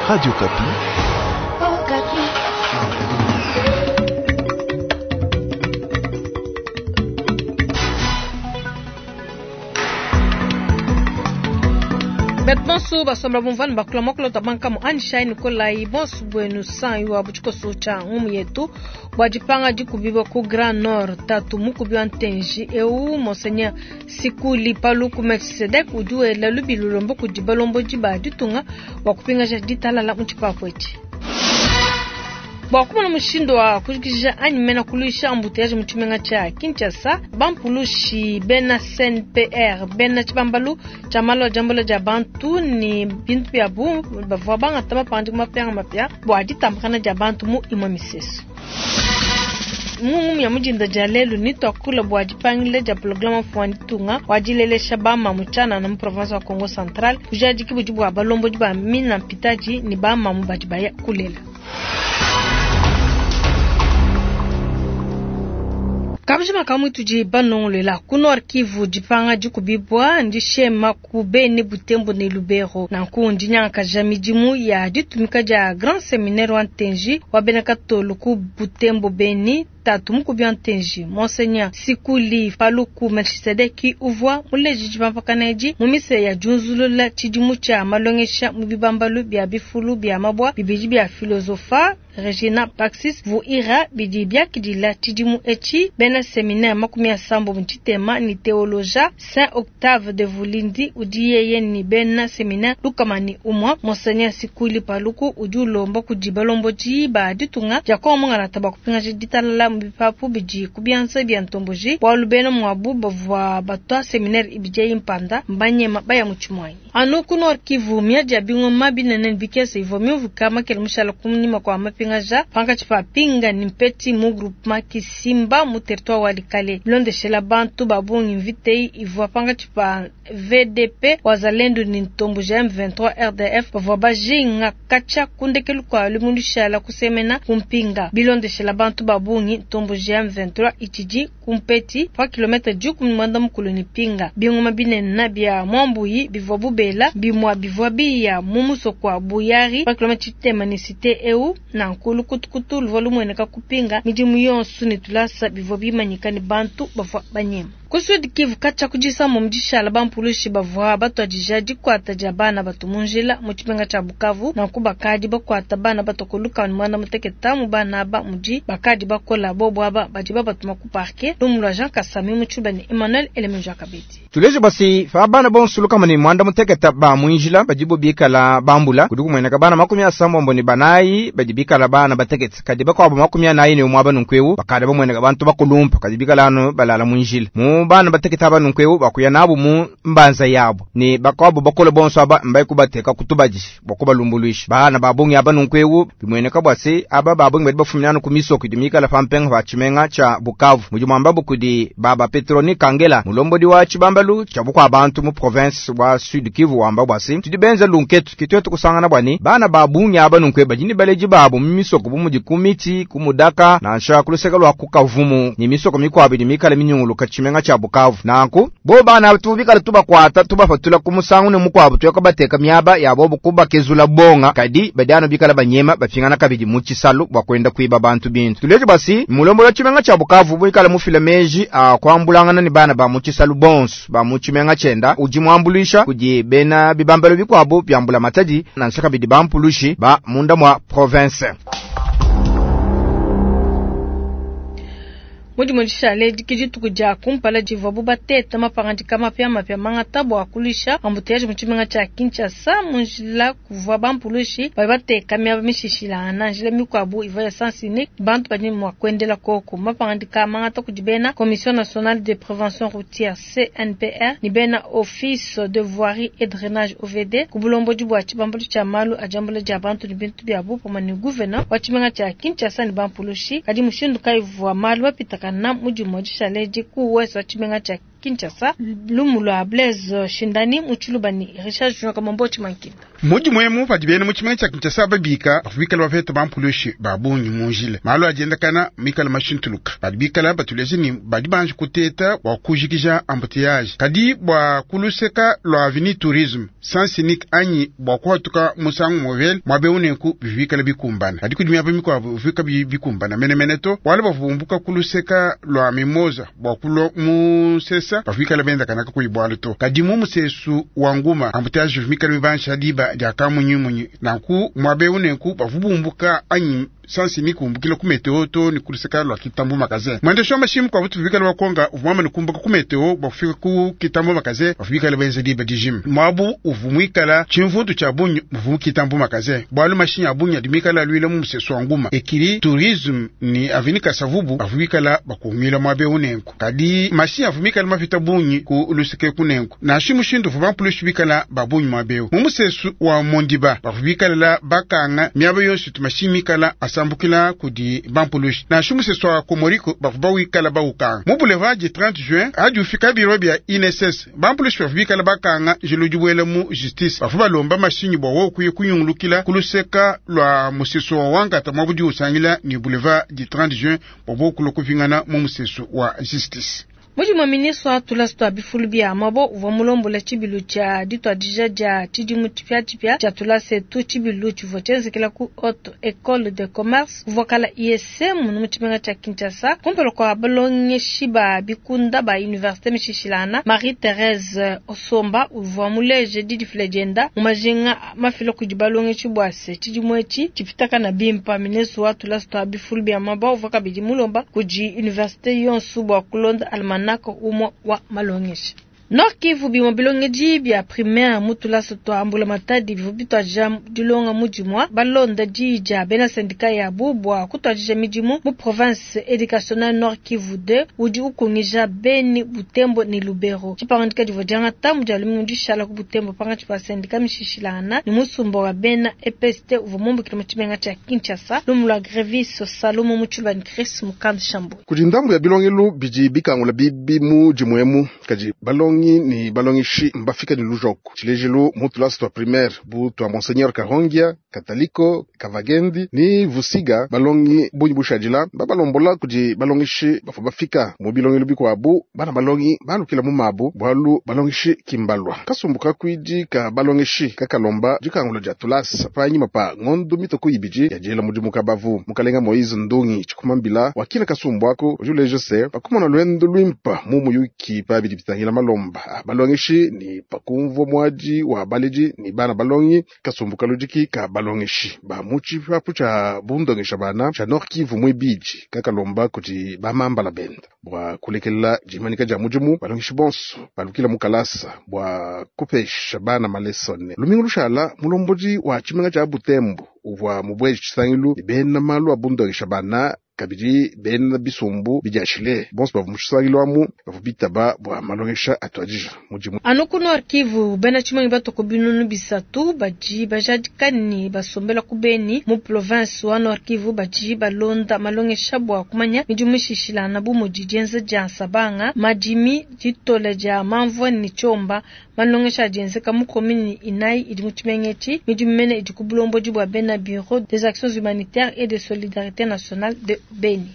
Radio Kapi. Oh, Kapi. Betmanso basombra bumvan bakula mokolo tabanka mu anshai Nikolai bonsu bueno san yu abuchiko socha yetu wajipanga dikubibo ku Grand Nord tatu mukubi antenji eu monseigneur Sikuli Paluku Melchisedek udue la lubilulombo kujibalombo jiba ditunga wakupinga jaditala la mchipa kwechi Bakuma mushindo wa kujikisha anyimena kuluisha ambuteaje mchimenga cha Kinshasa bampulushi bena CNPR bena chibambalu chamalo jambola jabantu ni bintu ya bu bavabanga tama pandi mapya mapya bwadi tambakana jabantu mu imamisesu Mungu ya mujinda jalelu ni tokula bwadi pangile ja programa fuani tunga wajilele shabama mchana na province wa Kongo Central ujaji kibujibu wa balombo jiba mina pitaji ni bama mubajibaya kulela Kabjima kamutu ji banongle la kunor Kivu jipanga jukubibwa ndishema kubeni Butembo ne Lubero na kundi nyaka jamijimu ya ditumika ja Grand Seminaire wa Ntenji wa benekatolo ku Butembo Beni tatu mukubi Ntenji Monseigneur Sikuli Paluku Melchisedeki uvwa muleji jipapakaneji mumise ya junzulula chijimu cha malongesha mubibambalu bia bifulu bia mabwa bibiji bia filosofa Regina Paxis vuira bidibia kidila tidimu echi bena seminaire makumia sambo mchitema ni teoloja Saint Octave de Vulindi udiyeye ni bena seminaire lukamani umwa Monseigneur Sikuli Paluku ujulombo kujibalombo jiba ditunga jako monga na taba kupinga jiditala mbipapu biji kubiansa biantomboji walubena mwabu bavwa batwa seminaire ibije impanda mbanye mabaya mchumwanyi anu kunor Kivu miaja bingo mabinenen bikese ivomio vukama kelmushala kumnima kwa pingaja panga chipa pinga nimpeti mu groupement Kisimba mu territoire walikale londe shela bantu babungi invitei ivwa panga chipa VDP wazalendo ni ntombo M23 RDF bavwa bajinga kacha kundekelu kwa lumundu shala kusemena kumpinga bilonde shela bantu babungi ntombo M23 itiji kumpeti pa kilomita juku mwanda mkuloni pinga bingoma binena bia mwambuyi bivwa bubela bimwa bivwa biya mumuso kwa buyari pa kilomita tema ni cité eu na nkulu kutukutu luvolumweneka kupinga mijimu yonsu nitulasa bivo bimanyikani bantu bavwa banyema kusudi Kivu kacha kujisa mumjishala bampulushi bavwa batu ajijaji kwata jabana batu munjila muchipenga cha Bukavu na kubakadi bakwata bana batokoluka ni mwana muteketa mubana aba muji bakadi bakola bobo aba bajiba batu makuparke lumulwa Jean Kasami muchuba ni Emmanuel Elemenjo Kabeti Tuleje basi fa bana bonsuluka mani mwanda muteketa ba munjila bajibo bikala bambula kuduku mweneka bana makumya sambo mboni banayi bajibikala bana bateketa kadiba kwa makumya nayi ni umwaba nunkwewu bakada bamweneka bantu bakulumpa kadibikala no balala munjila bana bateketa bana nunkwewu bakuya nabo mu mbanza yabo ni bakwabo bakole bonso aba mbaye kubateka kutubaji bakuba lumbuluishi bana babungi aba nunkwewu bimweneka bwase aba babungi badi bafumyana kumiso kudimika la fampenga bachimenga cha Bukavu mujumamba bukudi baba Petroni Kangela mulombodi wa chibambalu chabukwa abantu mu province wa Sud Kivu wamba bwase tudibenza lunketu kitwetu kusangana bwani bana babungi aba nunkwe bajini baleji babo miso kubumuji kumiti kumudaka na nsha kuluseka lwa kukavumu ni miso kumikwa bidimika la minyungulu kachimenga cha Bukavu nanku bo bana tubikala tubakwata tubafatula kumusangu ne mukwabo tuyaka bateka myaba yabo bukuba kezula bonga kadi badano bikala banyema bafingana kabidi muchisalu bakwenda kwiba bantu bintu tuleje basi mulombo la chimenga cha Bukavu bwikala mufilemeji kwambulangana ni bana ba muchisalu bons ba muchimenga chenda ujimwambulisha kuji bena bibambalo bikwabo byambula matadi na nshaka bidi bampulushi ba munda mwa province Mudi mujishale dikijitu kuja kumpala jivabu bateta mapangandika mapya manga tabo akulisha ambuteaje mchimenga cha Kinshasa munjila kuva bampulushi babate kamya bamishishila na njile mikwabu ivaya sansine bantu bani mwakwendela koko mapangandika manga to kujibena Commission nationale de prévention routière CNPR ni bena Office de voirie et drainage OVD kubulombo jibwa chibambulu cha malu ajambule jabantu ni bintu byabu pomani gouverneur wachimenga cha Kinshasa ni bampulushi kadi mushindu kaivwa malu bapita na muji mojisha leji kuwesa chimenga cha Kinshasa lumulwa Blaise Shindani muchulubani Richard Junior Kamambochi Mankinda muji mwemu padibene muchimanga cha Kinshasa babika bafubikala bafeta bampuloshi babunyi munjile malo agenda kana mikala mashintuluka badibikala batulezini badibanje kuteta wakujikija embouteillage kadi bwa kuluseka lo avenue tourisme sans unique anyi bwa kwatuka musangu movel mwabeunenku bibikala bikumbana kadi kudimya bamiko bifika bikumbana menemeneto wale bavumbuka kuluseka lo mimoza bwa kulo musesa bafubikala benda kana kuibwalo to kadi mu musesu wanguma embouteillage bibikala bibansha diba jaka munyi nanku mwabeunenku bavubumbuka anyi sansi ni kumbukila ku meteo to ni kuliseka lwa kitambo magasin mwende shoma shimu kwa butu bikala wakonga uvumama ni kumbuka ku meteo bafika ku kitambo magasin bafika benze di badijim mwabu uvumwikala chimvundu cha bunyu uvumu kitambo magasin bwalu mashini abunya dimikala lwile mu mseso nguma ekiri tourisme ni avinika savubu bafika bakumila mwabe unenku kadi mashini avumikala mafita bunyi ku luseke kunenku na shimu shindu vubampulish bikala babunyu mwabe mu mseso wa mondiba bafika bakanga miabe yonsu tumashimi kala sambukila kudi bampulush na shumuse soa komoriko bafubawi kala bauka mu boulevard 30 juin aju fika birobi ya INSS bampulush bafubi kala bakanga jelujubwele mu justice bafuba lomba mashinyi bo kuye kunyungulukila kuluseka lwa museso wanga tamabudi usangila ni boulevard 30 juin bobo kulokuvingana mu museso wa justice muji mwaminiso atulasto abifulubia mabo uvamulombola chibilu cha ditwa dija ja chidimu tipia cha tulase tu chibilu chuvochenze kila ku auto école de commerce uvokala ISM mumuchimenga cha Kinshasa kumpelo kwa balonge shiba bikunda ba université mishishilana Marie-Thérèse Osomba uvamuleje didi flegenda mumajenga mafilo kujibalonge chibwase chidimwechi chipitaka na bimpa mineso atulasto abifulubia mabo uvoka bidimulomba kuji université yonsubo kulonda alman nako umo wa malongeshi Nord Kivu bilongeji bia primaire mutula soto ambula matadi vubitwa jam dilonga mujimwa balonda jija bena sindika ya bubwa kutwajija mijimu mu province educationnelle Nord Kivu 2 uji ukungija Beni Butembo ni Lubero chipangandika divojanga tamu jalumu ndishala ku Butembo panga chipa sindika mishishilana ni musumbo wa Bena EPST uvumumbu kilometrimenga cha Kinshasa lumula greviso Salomo Muchulban Chris Mukambi Shambo kujindambu ya bilongelu biji bikangula bibi mujimwemu kaji balongi ni balongishi mbafika ni lujoko chilejelo mutulasi twa primaire bu twa Monseigneur Kahongia Kataliko Kavagendi ni Vusiga balongi bunyi bushajila babalombola kuji balongishi bafika mu bilongelu biko abu bana balongi balu kila mu mabu bwalu balongishi kimbalwa kasumbuka kwiji ka balongishi kakalomba jikangula jatulasi panyi mapa ngondo mitoko ibiji yajela mujimuka bavu mukalenga Moize Ndongi chikumambila wakina kasumbwako jule Jose bakumona lwendo lwimpa mumu yuki babidi bitangila malomba balongishi ni pakumvo mwaji wa baleji ni bana balongi kasumbuka lojiki ka balongishi ba muchi papu cha bundongisha bana cha Nord Kivu mwebiji kakalomba kuti bamamba la benda bwa kulekela jimanika ja mujimu balongishi bonso balukila mukalasa bwa kupesha bana malesone lumingu lushala mulomboji wa chimenga cha Butembo uwa mubweji chisangilu bena malu abundongisha bana kabiri ben bisumbu bijashile bonse bavumushisangilwamu bavubitaba bwa malongesha atwajija mujimu anuku Nord Kivu bena chimangi batoko binunu bisatu baji bajadikani basombela kubeni mu province wa Nord Kivu baji balonda malongesha bwa kumanya mijumishishilana bu mujijenze jansa banga majimi jitole ja manvwa ni chomba malongesha jenze kamu komini inai idimuchimengechi mijumene idikubulombo jibwa bena bureau des actions humanitaires et de solidarité nationale de Beni.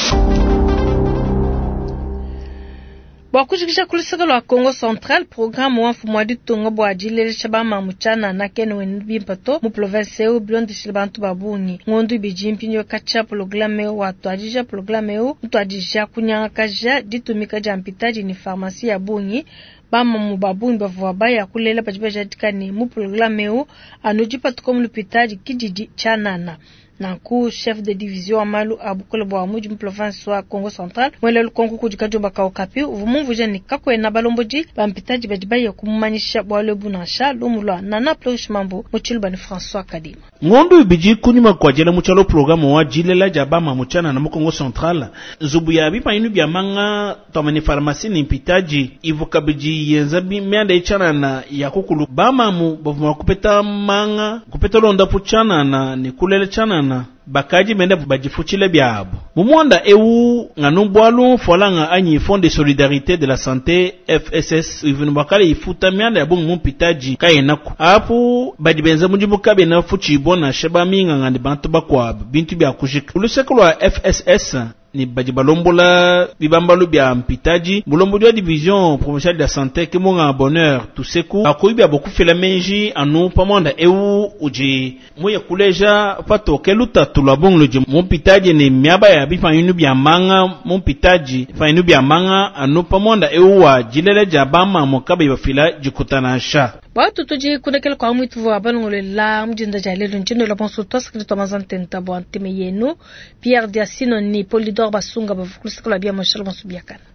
Bakujikisha kulisaka lwa Congo Central programme wa fumwadi tongo bwajile shabama muchana na keno wenbimpato mu province u blondi shilbantu babunyi ngondu bijimpi nyo kacha programme wa twajija programme u twajija kunyanga kaja ditumika jampitaji ni pharmacie ya bunyi bama mu babunyi bavwabaya kulela pajibaja dikani mu programme u anujipa tukomu lupitaji kijiji chanana na ku chef de division amalu abukole bwa muji mu province wa Congo Central mwele lukongo kujikajo bakao kapi uvumungu jani kakwena balomboji bampitaji bajibaye kumumanyisha bwale bunasha lumulwa nana plosh mambo muchilbani François Kadima ngondu biji kunyuma kwa jela muchalo programu wa jilela jabama muchana na Congo Central zubu ya bipa inu bya manga tomani pharmacie ni mpitaji ivuka biji yenzabi meanda ichana na yakukulu bama mu bavuma kupeta manga kupeta londa puchana na nikulele chana na bakaji mende bajifuchile byabo mumonda ewu nganu bwalu folanga anyi Fond de Solidarité de la Santé FSS ivinu bakale ifuta mianda ya bungu mpitaji kayenako apu bajibenza mujibu kabe na fuchi bona sheba minga ngandi bantu bakwabo bintu bya kujika ulusekulu wa FSS ni bajibalombola bibambalu bya mpitaji bulombo ya division provinciale de la santé ke monga bonheur tuseku akoibya bokufela menji anu pamonda ewu uji moya kuleja pato keluta tulabonglo je mpitaji ni miaba ya bifa inu bya manga mpitaji fa inu bya manga anu pamonda ewu wa jilele jabama mokabe bafila jikutana sha Watu tuji kudekele kwa mwitu vwa banongole la mjinda jalelu nchino la ponso toa sekreto mazantenta bo antime yenu Pierre Diasino ni Polidor Basunga bavukulisiko la bia mashalo masubiakana.